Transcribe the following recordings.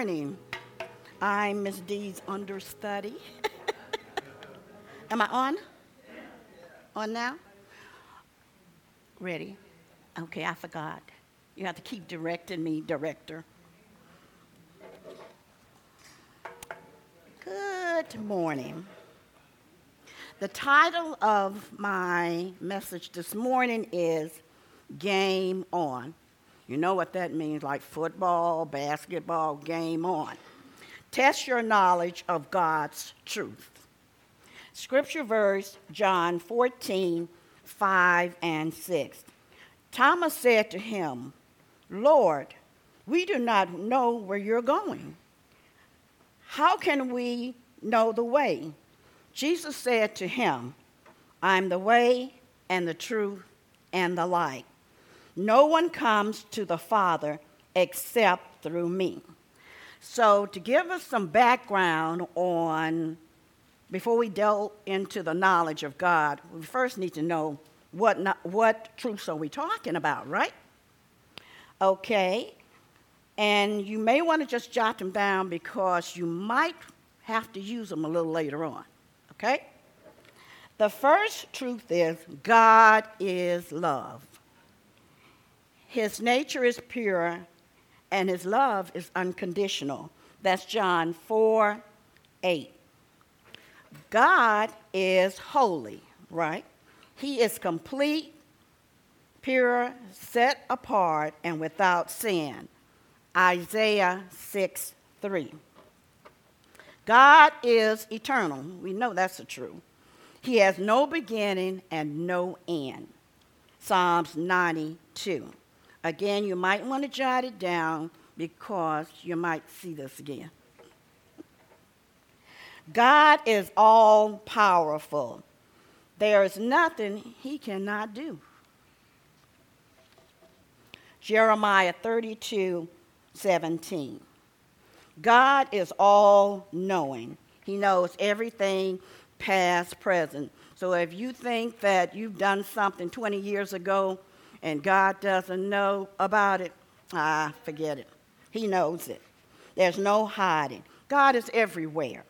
morning. I'm Miss D's understudy. Am I on? On now? Ready? Okay, I forgot. You have to keep directing me, director. Good morning. The title of my message this morning is Game On. You know what that means, like football, basketball, game on. Test your knowledge of God's truth. Scripture verse, John 14, 5 and 6. Thomas said to him, Lord, we do not know where you're going. How can we know the way? Jesus said to him, I'm the way and the truth and the light. No one comes to the Father except through me. So to give us some background on, before we delve into the knowledge of God, we first need to know what truths are we talking about, right? Okay. And you may want to just jot them down because you might have to use them a little later on, okay? The first truth is God is love. His nature is pure, and his love is unconditional. That's John 4, 8. God is holy, right? He is complete, pure, set apart, and without sin. Isaiah 6, 3. God is eternal. We know that's the truth. He has no beginning and no end. Psalms 92. Again, you might want to jot it down because you might see this again. God is all powerful. There is nothing he cannot do. Jeremiah 32, 17. God is all knowing. He knows everything, past, present. So if you think that you've done something 20 years ago and God doesn't know about it, forget it. He knows it. There's no hiding. God is everywhere.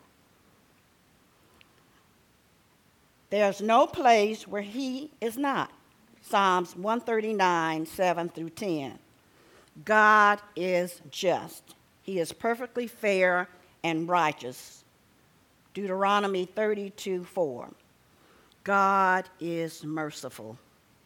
There's no place where he is not. Psalms 139, 7 through 10. God is just. He is perfectly fair and righteous. Deuteronomy 32, 4. God is merciful.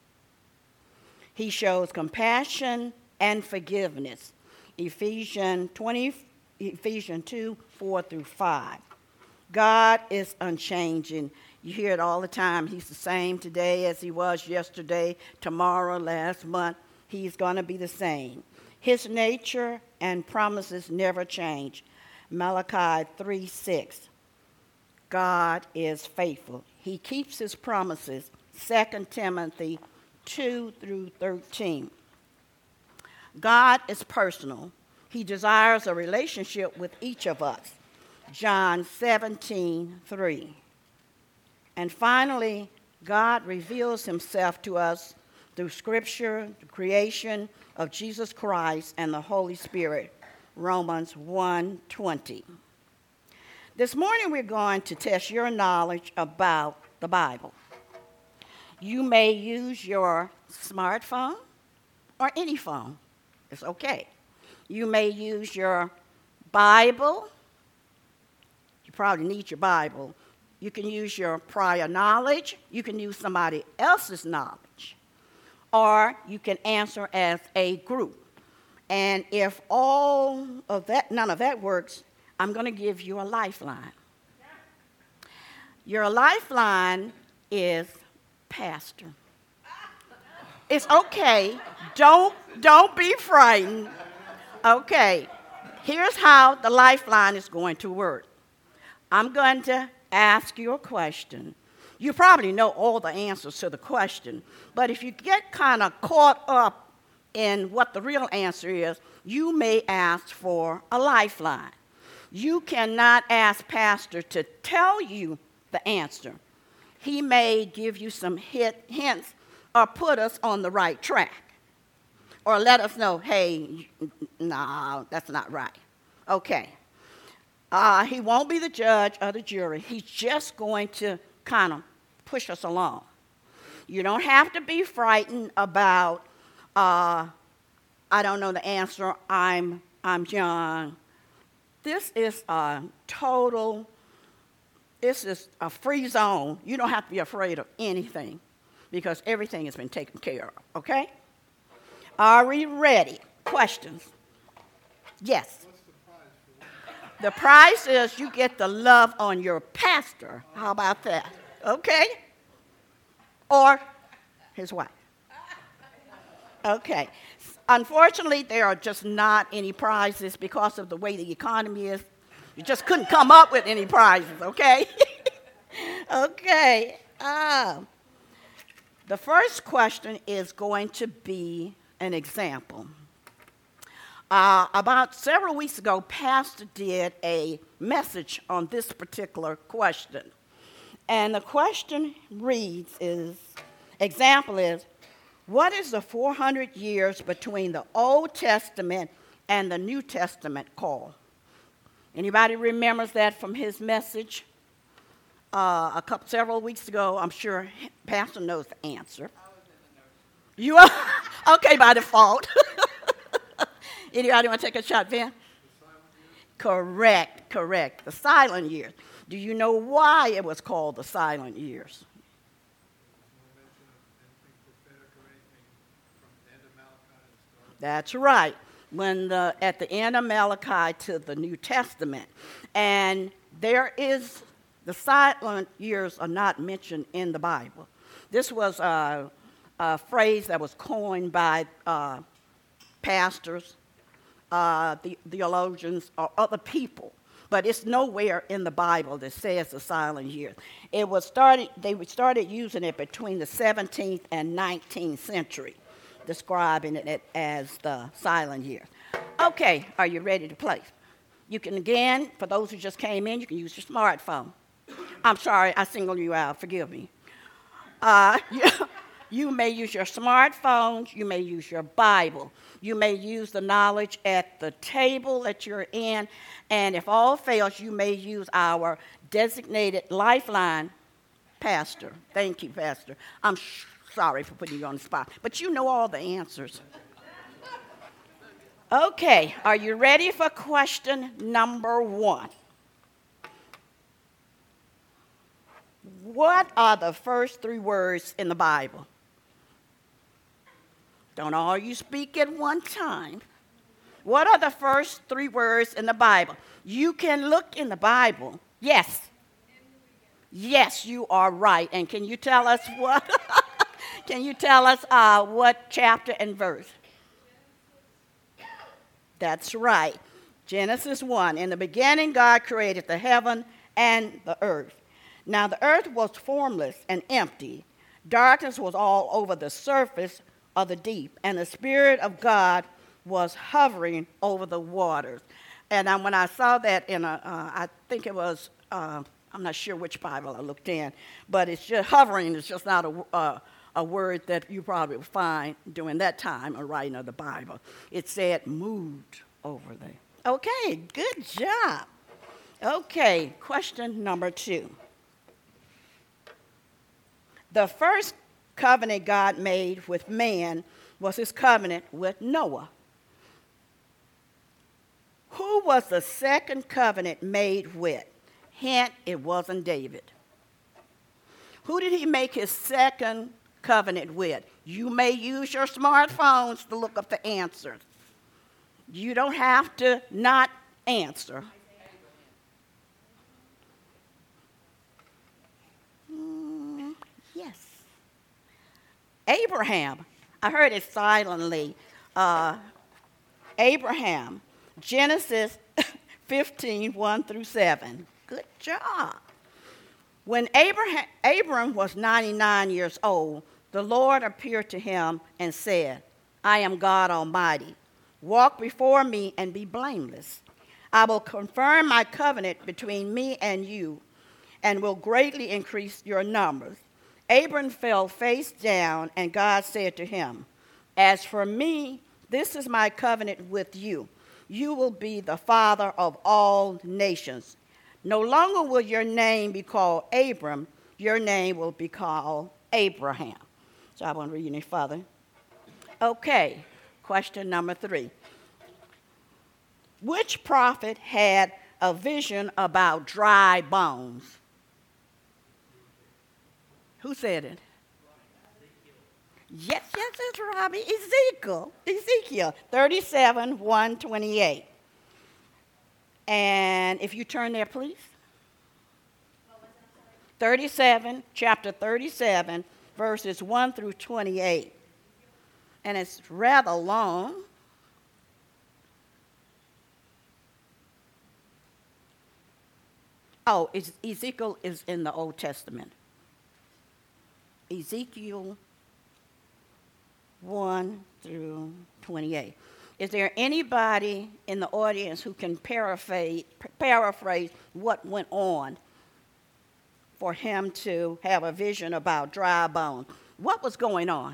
He shows compassion and forgiveness. Ephesians 2, 4 through 5. God is unchanging. You hear it all the time. He's the same today as he was yesterday, tomorrow, last month. He's going to be the same. His nature and promises never change. Malachi 3, 6. God is faithful. He keeps his promises. 2 Timothy 2 through 13. God is personal. He desires a relationship with each of us. John 17, 3. And finally, God reveals himself to us through Scripture, the creation of Jesus Christ and the Holy Spirit. Romans 1:20. This morning we're going to test your knowledge about the Bible. You may use your smartphone or any phone. It's okay. You may use your Bible. You probably need your Bible. You can use your prior knowledge. You can use somebody else's knowledge. Or you can answer as a group. And if none of that works, I'm going to give you a lifeline. Your lifeline is pastor. It's okay. Don't be frightened. Okay. Here's how the lifeline is going to work. I'm going to ask you a question. You probably know all the answers to the question, but if you get kind of caught up in what the real answer is, you may ask for a lifeline. You cannot ask Pastor to tell you the answer. He may give you some hints or put us on the right track or let us know, hey, no, that's not right. Okay. He won't be the judge or the jury. He's just going to kind of push us along. You don't have to be frightened about, I don't know the answer, I'm young. This is a free zone. You don't have to be afraid of anything because everything has been taken care of, okay? Are we ready? Questions? Yes. The prize is you get the love on your pastor. How about that? Okay? Or his wife. Okay. Unfortunately, there are just not any prizes because of the way the economy is. You just couldn't come up with any prizes, okay? Okay. The first question is going to be an example. About several weeks ago, Pastor did a message on this particular question. And the question reads example is, what is the 400 years between the Old Testament and the New Testament called? Anybody remembers that from his message several weeks ago? I'm sure Pastor knows the answer. I was in the nursery. You are? Okay, by default. Anybody want to take a shot, Van? Correct. The silent years. Do you know why it was called the silent years? That's right. At the end of Malachi to the New Testament. And the silent years are not mentioned in the Bible. This was a phrase that was coined by pastors, theologians, or other people. But it's nowhere in the Bible that says the silent years. They started using it between the 17th and 19th century, describing it as the silent years. Okay, are you ready to play? You can, again, for those who just came in, you can use your smartphone. I'm sorry, I singled you out. Forgive me. You may use your smartphones. You may use your Bible. You may use the knowledge at the table that you're in. And if all fails, you may use our designated lifeline, Pastor. Thank you, Pastor. I'm sorry for putting you on the spot. But you know all the answers. Okay, are you ready for question number 1? What are the first 3 words in the Bible? Don't all you speak at one time. What are the first 3 words in the Bible? You can look in the Bible. Yes. Yes, you are right. And can you tell us what? Can you tell us what chapter and verse? That's right. Genesis 1. In the beginning, God created the heaven and the earth. Now the earth was formless and empty. Darkness was all over the surface of the deep, and the Spirit of God was hovering over the waters. And when I saw that I think it was, I'm not sure which Bible I looked in, but it's just hovering. It's just not a word that you probably would find during that time of writing of the Bible. It said moved over there. Okay, good job. Okay, question number 2. The first covenant God made with man was his covenant with Noah. Who was the second covenant made with? Hint, it wasn't David. Who did he make his second covenant with? You may use your smartphones to look up the answers. You don't have to not answer. Yes. Abraham. I heard it silently. Abraham. Genesis 15, 1 through 7. Good job. When Abram was 99 years old, the Lord appeared to him and said, I am God Almighty. Walk before me and be blameless. I will confirm my covenant between me and you and will greatly increase your numbers. Abram fell face down, and God said to him, As for me, this is my covenant with you. You will be the father of all nations. No longer will your name be called Abram, your name will be called Abraham. So I won't read any further. Okay, question number 3. Which prophet had a vision about dry bones? Who said it? Yes, it's Robbie. Ezekiel 37, 128. And if you turn there, please. 37, chapter 37, verses 1 through 28. And it's rather long. Oh, Ezekiel is in the Old Testament. Ezekiel 1 through 28. Is there anybody in the audience who can paraphrase what went on for him to have a vision about dry bones? What was going on?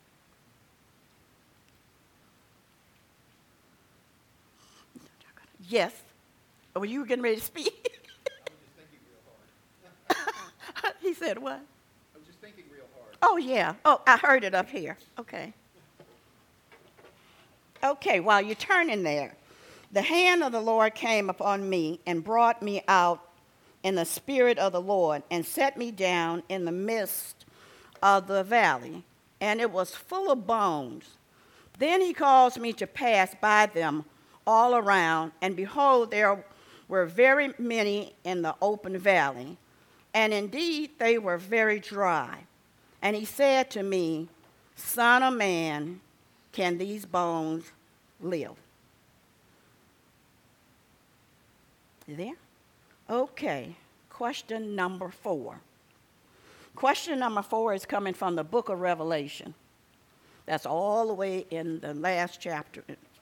Yes. Were you getting ready to speak? I was just thinking real hard. He said what? I was just thinking real hard. Oh, yeah. Oh, I heard it up here. Okay. Okay, while you're turning there, the hand of the Lord came upon me and brought me out in the spirit of the Lord and set me down in the midst of the valley, and it was full of bones. Then he caused me to pass by them all around, and behold, there were very many in the open valley, and indeed they were very dry. And he said to me, Son of man, can these bones live? You there? Okay, question number 4. Question number 4 is coming from the book of Revelation. That's all the way in the last chapter.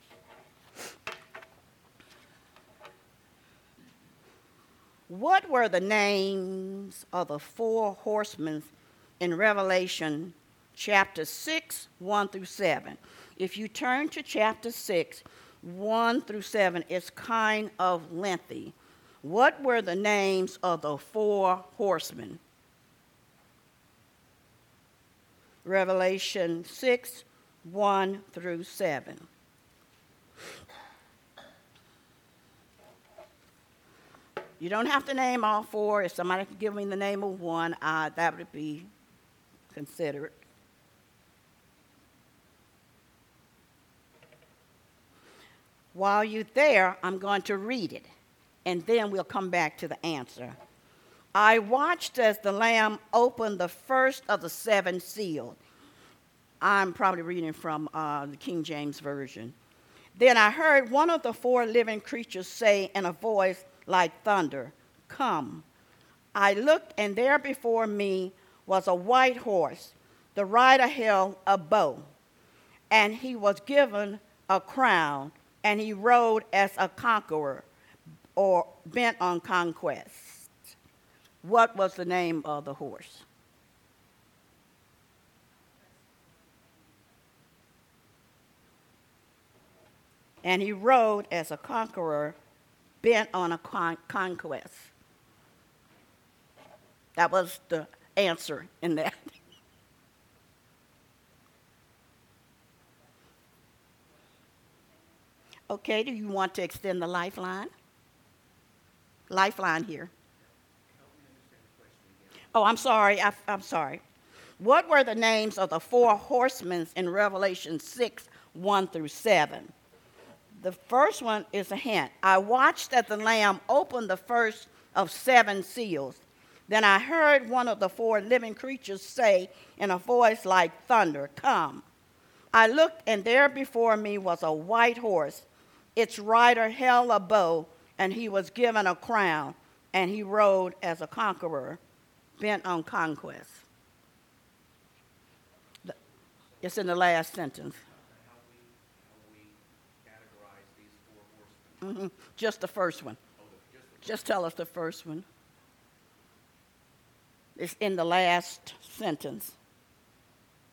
What were the names of the 4 horsemen in Revelation chapter 6, 1 through 7? If you turn to chapter 6, 1 through 7, it's kind of lengthy. What were the names of the 4 horsemen? Revelation 6, 1 through 7. You don't have to name all 4. If somebody could give me the name of one, that would be considerate. While you're there, I'm going to read it, and then we'll come back to the answer. I watched as the Lamb opened the first of the 7 seals. I'm probably reading from the King James Version. Then I heard one of the 4 living creatures say in a voice like thunder, Come. I looked, and there before me was a white horse. The rider held a bow, and he was given a crown, and he rode as a conqueror or bent on conquest. What was the name of the horse? And he rode as a conqueror bent on a conquest. That was the answer in that. Okay, do you want to extend the lifeline? Lifeline here. Oh, I'm sorry. I'm sorry. What were the names of the 4 horsemen in Revelation 6, 1 through 7? The first one is a hint. I watched as the Lamb opened the first of 7 seals. Then I heard one of the 4 living creatures say in a voice like thunder, Come. I looked, and there before me was a white horse. Its rider held a bow, and he was given a crown, and he rode as a conqueror, bent on conquest. It's in the last sentence. How we categorize these 4 horsemen. Just the first one. Just tell us the first one. It's in the last sentence.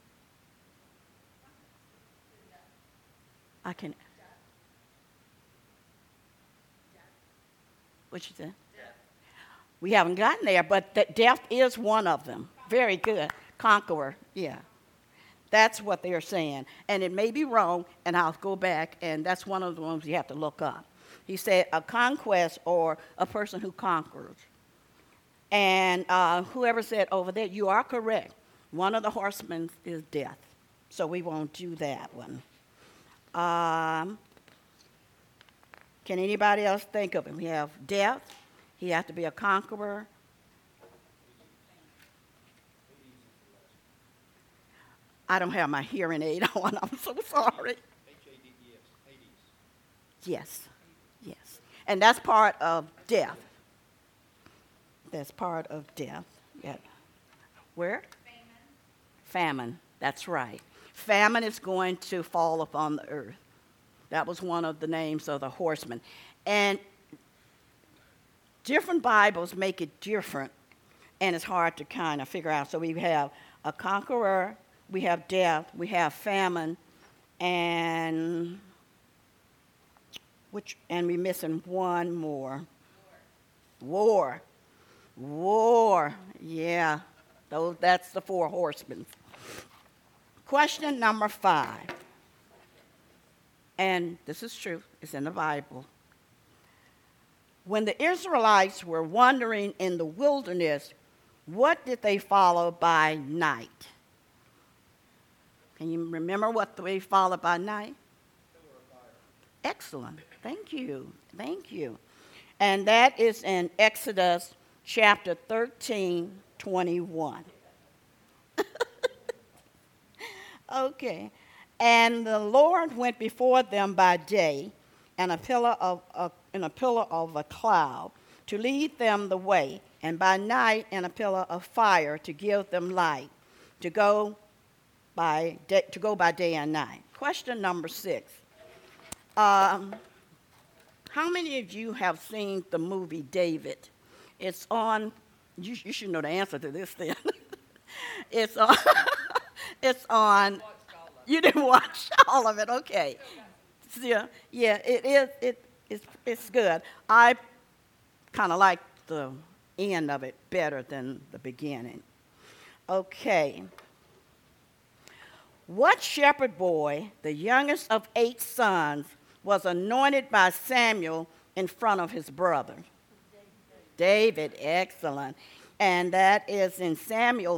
I can. What you said? We haven't gotten there, but death is one of them. Very good. Conqueror, yeah. That's what they're saying. And it may be wrong, and I'll go back, and that's one of the ones you have to look up. He said a conquest or a person who conquers. And whoever said over there, you are correct. One of the horsemen is death. So we won't do that one. Can anybody else think of him? We have death. He has to be a conqueror. I don't have my hearing aid on. I'm so sorry. H-A-D-E-S, Hades. Yes, yes. And that's part of death. That's part of death. Yeah. Where? Famine. That's right. Famine is going to fall upon the earth. That was one of the names of the horsemen. And different Bibles make it different, and it's hard to kind of figure out. So we have a conqueror, we have death, we have famine, and we're missing one more. War. Yeah. That's the four horsemen. Question number 5. And this is true. It's in the Bible. When the Israelites were wandering in the wilderness, what did they follow by night? Can you remember what they followed by night? Excellent. Thank you. Thank you. And that is in Exodus chapter 13:21. Okay. And the Lord went before them by day in a pillar of a cloud to lead them the way, and by night in a pillar of fire to give them light, to go by day and night. Question number 6. How many of you have seen the movie David? It's on. You should know the answer to this then. It's on. It's on. You didn't watch all of it, okay? Yeah, it is. It's good. I kind of like the end of it better than the beginning. Okay. What shepherd boy, the youngest of 8 sons, was anointed by Samuel in front of his brother? David, excellent. And that is in Samuel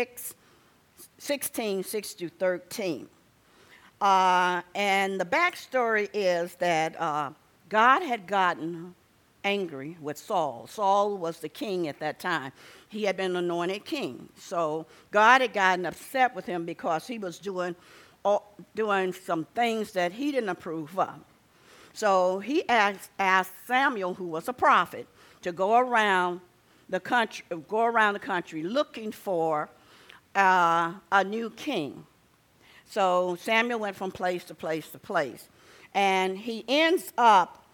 16:6-13. And the backstory is that God had gotten angry with Saul. Saul was the king at that time. He had been anointed king. So God had gotten upset with him because he was doing some things that he didn't approve of. So he asked Samuel, who was a prophet, to go around the country looking for a new king. So Samuel went from place to place to place. And he ends up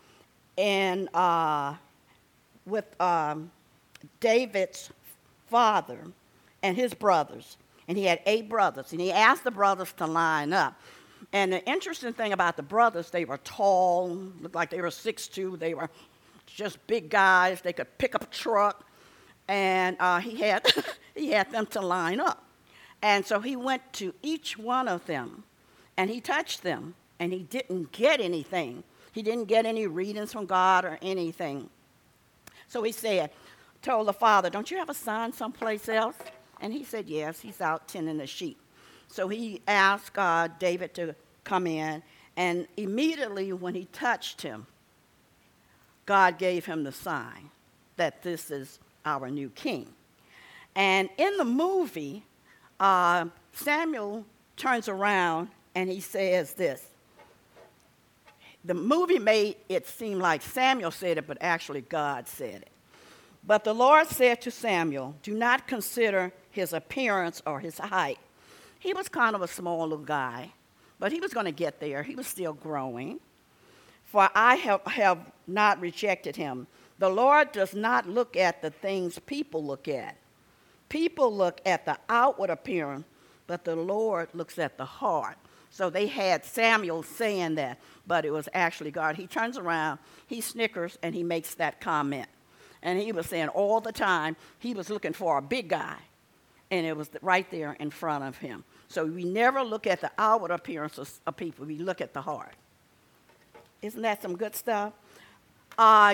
with David's father and his brothers. And he had 8 brothers. And he asked the brothers to line up. And the interesting thing about the brothers, they were tall, looked like they were 6'2". They were just big guys. They could pick up a truck. And he had them to line up. And so he went to each one of them, and he touched them, and he didn't get anything. He didn't get any readings from God or anything. So he told the father, don't you have a son someplace else? And he said, yes, he's out tending the sheep. So he asked David to come in, and immediately when he touched him, God gave him the sign that this is our new king. And in the movie, Samuel turns around and he says this. The movie made it seem like Samuel said it, but actually God said it. But the Lord said to Samuel, do not consider his appearance or his height. He was kind of a small little guy, but he was going to get there. He was still growing. For I have not rejected him. The Lord does not look at the things people look at. People look at the outward appearance, but the Lord looks at the heart. So they had Samuel saying that, but it was actually God. He turns around, he snickers, and he makes that comment. And he was saying all the time he was looking for a big guy, and it was right there in front of him. So we never look at the outward appearance of people. We look at the heart. Isn't that some good stuff? How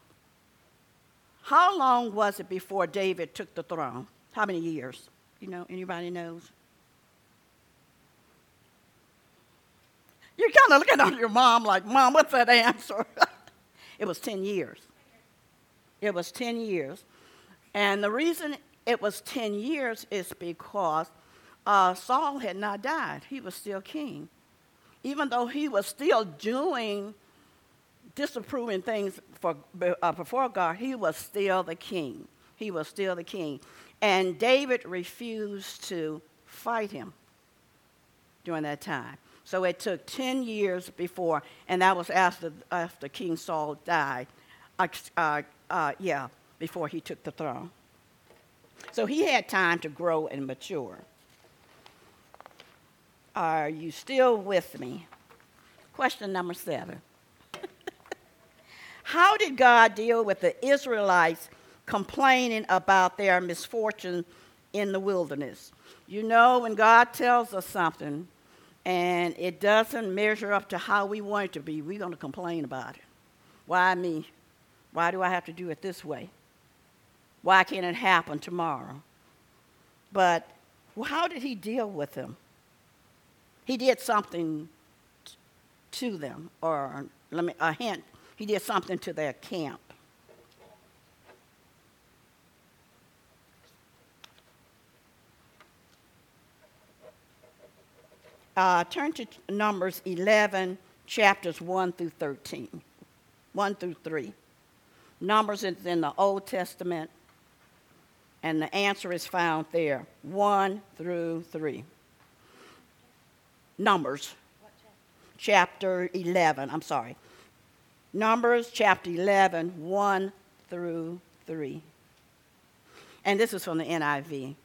long was it before David took the throne? How many years? You know, anybody knows? You're kind of looking at your mom like, Mom, what's that answer? It was 10 years. It was 10 years. And the reason it was 10 years is because Saul had not died. He was still king. Even though he was still doing disapproving things before God, he was still the king. He was still the king. And David refused to fight him during that time. So it took 10 years before, and that was after King Saul died, before he took the throne. So he had time to grow and mature. Are you still with me? Question number 7. How did God deal with the Israelites complaining about their misfortune in the wilderness? You know, when God tells us something and it doesn't measure up to how we want it to be, we're going to complain about it. Why me? Why do I have to do it this way? Why can't it happen tomorrow? But how did he deal with them? He did something to them, or a hint, he did something to their camp. Turn to Numbers 11, chapters 1 through 13. 1 through 3. Numbers is in the Old Testament, and the answer is found there, 1 through 3. Numbers, chapter 11, I'm sorry. Numbers, chapter 11, 1 through 3. And this is from the NIV.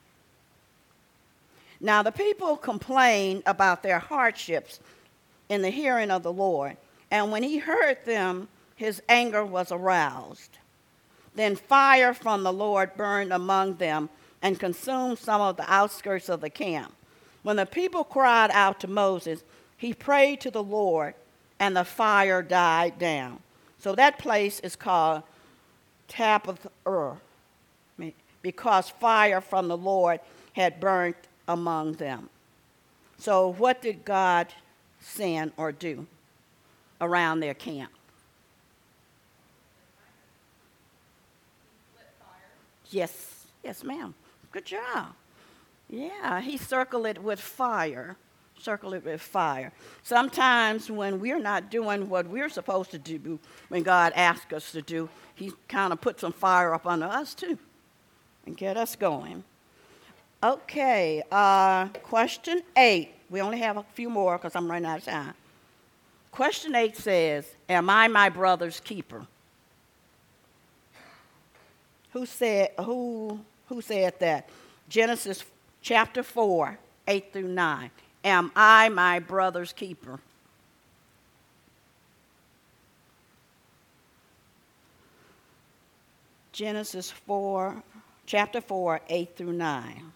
Now the people complained about their hardships in the hearing of the Lord, and when he heard them, his anger was aroused. Then fire from the Lord burned among them and consumed some of the outskirts of the camp. When the people cried out to Moses, he prayed to the Lord, and the fire died down. So that place is called Tabith-ur, because fire from the Lord had burnt among them. So what did God send or do around their camp? Yes, ma'am. Good job. Yeah, he circled it with fire. Circle it with fire. Sometimes when we're not doing what we're supposed to do, when God asks us to do, he kind of puts some fire up under us too and get us going. Okay, question 8. We only have a few more because I'm running out of time. Question 8 says, am I my brother's keeper? Who said that? Genesis chapter 4, 8 through 9. Am I my brother's keeper? Genesis 4, chapter 4, 8 through 9.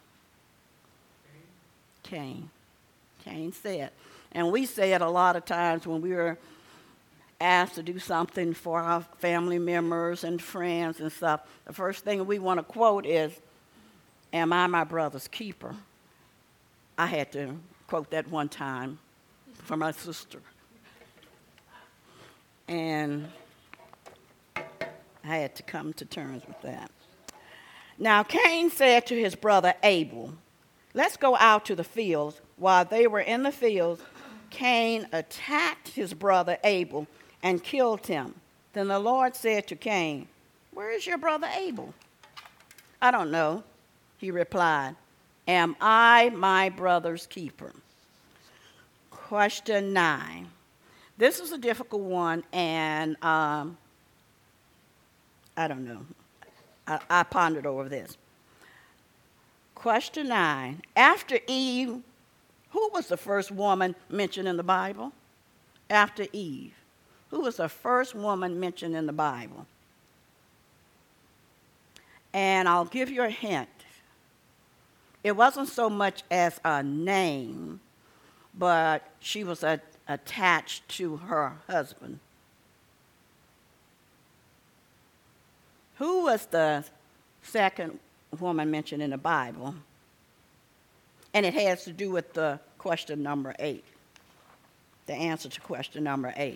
Cain said. And we say it a lot of times when we were asked to do something for our family members and friends and stuff. The first thing we want to quote is, am I my brother's keeper? I had to quote that one time for my sister. And I had to come to terms with that. Now Cain said to his brother Abel, let's go out to the fields. While they were in the fields, Cain attacked his brother Abel and killed him. Then the Lord said to Cain, where is your brother Abel? I don't know, he replied. Am I my brother's keeper? Question 9. This is a difficult one, and I don't know. I pondered over this. Question 9. After Eve, Who was the first woman mentioned in the Bible? After Eve. Who was the first woman mentioned in the Bible? And I'll give you a hint. It wasn't so much as a name, but she was attached to her husband. Who was the second woman mentioned in the Bible? And it has to do with the question number 8, the answer to question number 8.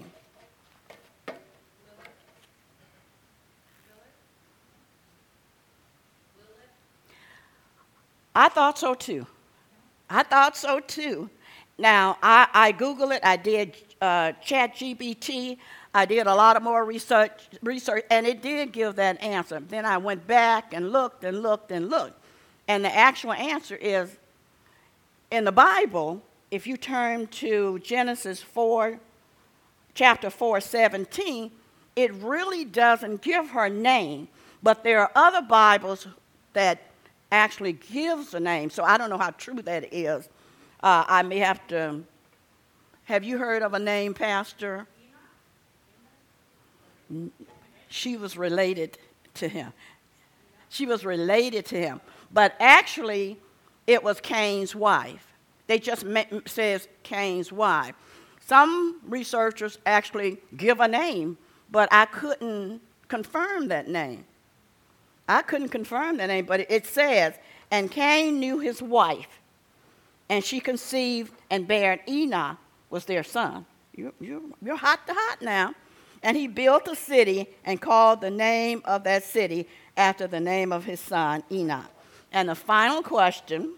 I thought so too. Now, I Googled it. I did ChatGPT. I did a lot of more research, and it did give that answer. Then I went back and looked. And the actual answer is, in the Bible, if you turn to Genesis 4, chapter 4:17, it really doesn't give her name. But there are other Bibles that actually gives a name, so I don't know how true that is. I may have to. Have you heard of a name, Pastor? She was related to him. But actually, it was Cain's wife. They just says Cain's wife. Some researchers actually give a name, but I couldn't confirm that name. But it says, and Cain knew his wife, and she conceived and bare Enoch was their son. You're hot to hot now. And he built a city and called the name of that city after the name of his son Enoch. And the final question,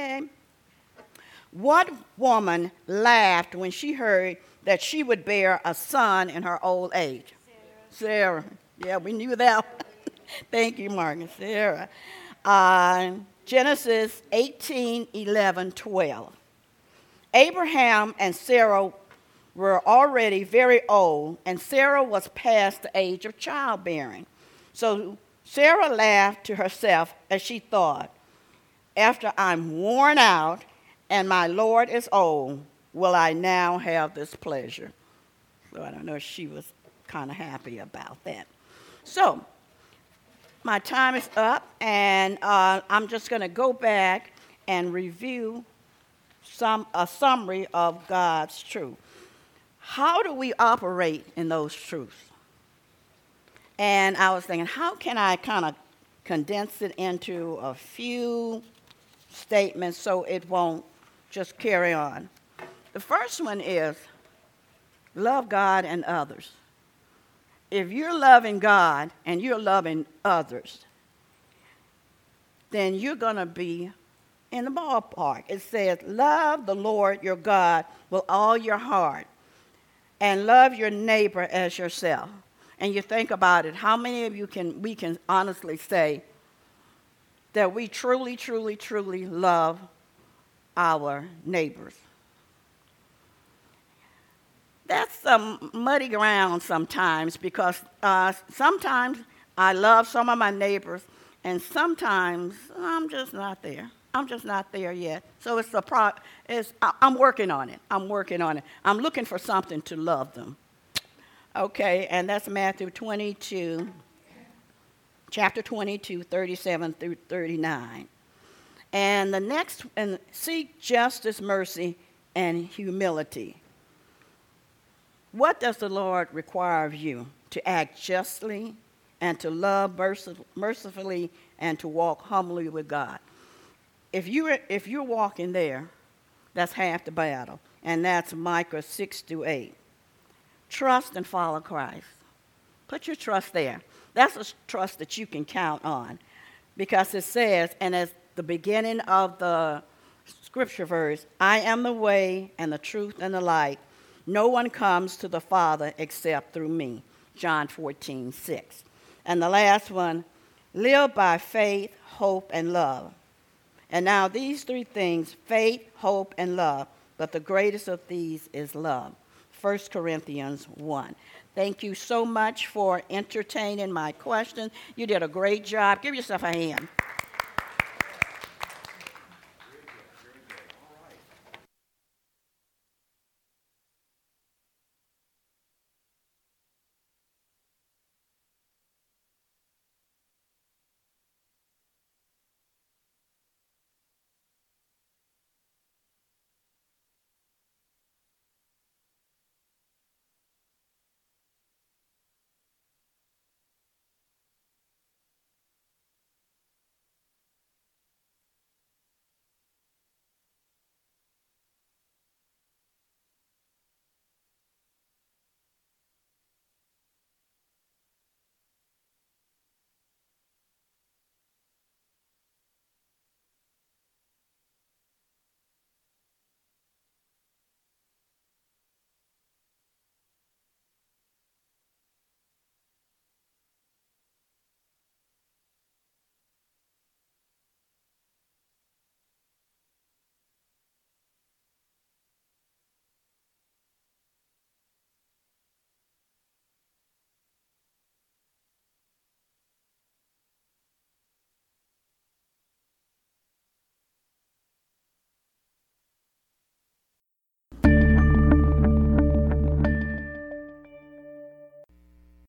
what woman laughed when she heard that she would bear a son in her old age? Sarah. Yeah, we knew that one. Thank you, Margaret. Sarah. Genesis 18:11-12. Abraham and Sarah were already very old, and Sarah was past the age of childbearing. So Sarah laughed to herself as she thought, after I'm worn out and my Lord is old, will I now have this pleasure? So I don't know if she was kind of happy about that. So my time is up, and I'm just going to go back and review a summary of God's truth. How do we operate in those truths? And I was thinking, how can I kind of condense it into a few statements so it won't just carry on? The first one is love God and others. If you're loving God and you're loving others, then you're going to be in the ballpark. It says, love the Lord your God with all your heart and love your neighbor as yourself. And you think about it, how many of you we can honestly say that we truly, truly, truly love our neighbors? That's some muddy ground sometimes, because sometimes I love some of my neighbors, and sometimes I'm just not there. I'm just not there yet. So I'm working on it. I'm looking for something to love them. Okay, and that's Matthew 22, chapter 22, 37-39. And the next, and seek justice, mercy, and humility. What does the Lord require of you? To act justly and to love mercifully and to walk humbly with God. If you're walking there, that's half the battle. And that's Micah 6-8. Trust and follow Christ. Put your trust there. That's a trust that you can count on. Because it says, and as the beginning of the scripture verse, I am the way and the truth and the light. No one comes to the Father except through me. John 14:6. And the last one, live by faith, hope, and love. And now these three things, faith, hope, and love, but the greatest of these is love. 1 Corinthians 1. Thank you so much for entertaining my questions. You did a great job. Give yourself a hand.